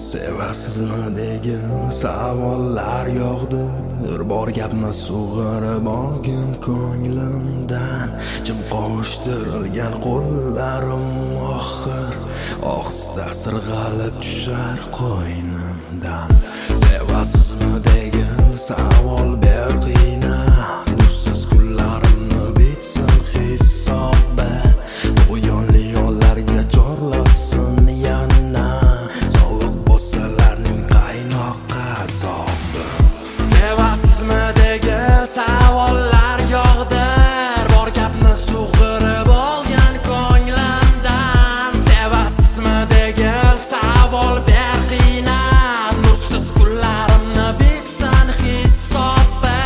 Sevasizmi degan savollar yog'di. Bor gapni sug'urib olgin ko'nglimdan. Jim qovushtirilgan qo'llarim oxir ohista sirg'alib tushar qo'ynimdan. Sevasizmi degan savol berqiyna. Nursiz kunlarimni bitsin hisobba. O'yonli yo'llarga chorlasin yana. Sovuq bo'salarning qaynoq azobi. Sevasizmi degan savollar yog'di. Bor gapni sug'urib olgan ko'nglimdan. Sevasizmi degan savol berqiyna. Nursiz kunlarimni bitsin hisobba.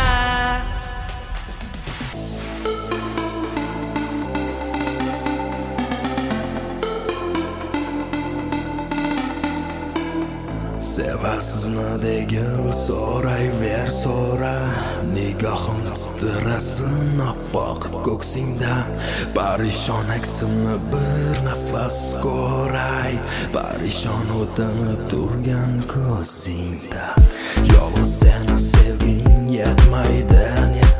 Sevasizmi degan so'rayver so'ra. Nigohim titirasin oppoq ko'ksingda. Parishon aksimni bir nafas ko'ray. Parishon o'tinib turgan ko'zingda. Yolg'iz seni sevging yetmaydi.